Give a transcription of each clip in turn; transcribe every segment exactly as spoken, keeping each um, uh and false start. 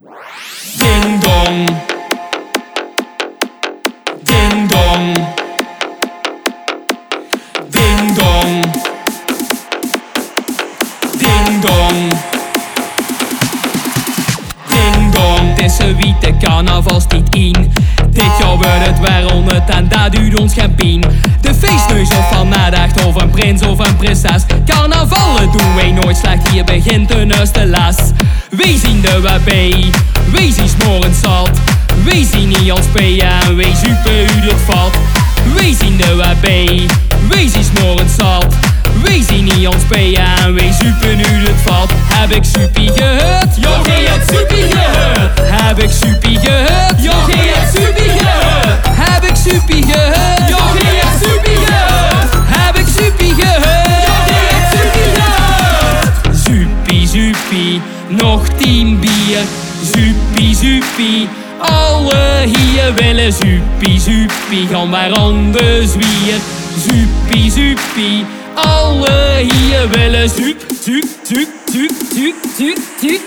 Ding dong. Ding dong. Ding dong. Ding dong. Ding dong. Het is een witte carnavalstijd in. Dit jaar wordt het weer honderd en dat duurt ons geen pijn. De feestneus of van nadacht of een prins of een prinses. Carnavallen doen wij nooit slecht, hier begint de eerste les. Wij zien de W B, wij zien s'morgens zat. Wij zien niet als P en wij zuipen uit het vat. Wij zien de W B, wij zien s'morgens zat. Wij zien niet als P en wij zuipen uit het vat. Heb ik supie gehoord? Ja, jij hebt supie gehoord. Heb ik supie gehoord? Ja, jij hebt supie gehoord. Heb ik supie gehoord? Ja, jij hebt supie gehoord. Heb ik supie gehoord? Ja, jij hebt supie gehoord. Supie, supie, nog tien bier. Supie, supie, alle hier willen supie, supie. Gaan maar aan de zwier. Supie, supie, alle hier willen sup, sup, sup, sup, sup, sup, sup,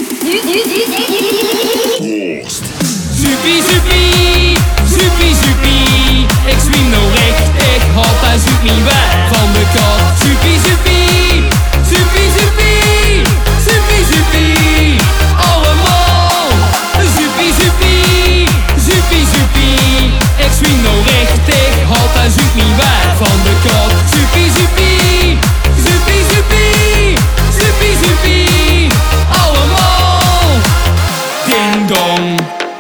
sup. Supie, supie, supie, supie. Ik zwiem nou richtig hard en zoek niet weg van de kat. Supie, supie, supie, supie, supie, supie. Allemaal supie, supie, supie, supie. Ik zwiem nou richtig hard en zoek niet weg van de kat. Supie, supie, supie, supie, supie, supie. Allemaal ding dong.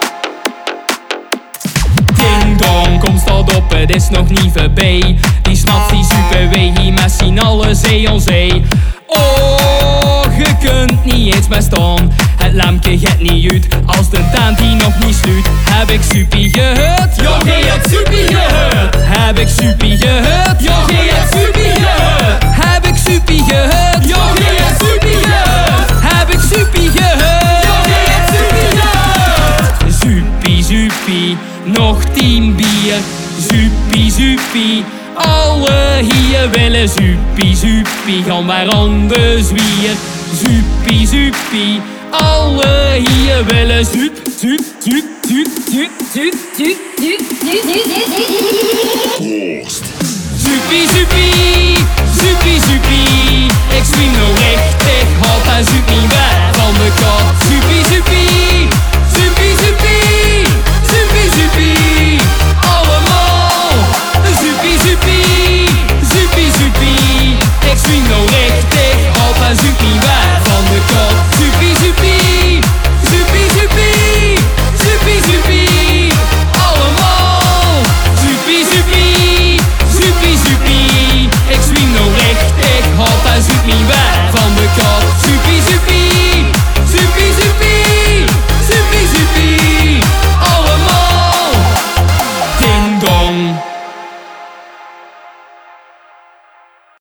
Ding dong, kom staat op, het is nog niet voorbij. Die snapt die super wij hier met z'n allen zee on zee. Oh, je kunt niet eens meer staan. Het lampje gaat niet uit als de tent die nog niet sluit. Heb ik supie gehoord? Ja, jij hebt supie gehoord. Heb ik supie gehoord? Ja, jij hebt supie gehoord. Heb ik supie gehoord? Ja, jij hebt supie gehoord. Heb ik supie gehoord? Ja, jij hebt supie gehoord. Supie, supie, nog tien bier. Supie, supie, alle hier willen supie, supie. Gaan maar aan de zwier. Supie, supie, alle hier willen sup, sup, sup, sup, sup, sup, sup, sup, sup, sup, supie, supie.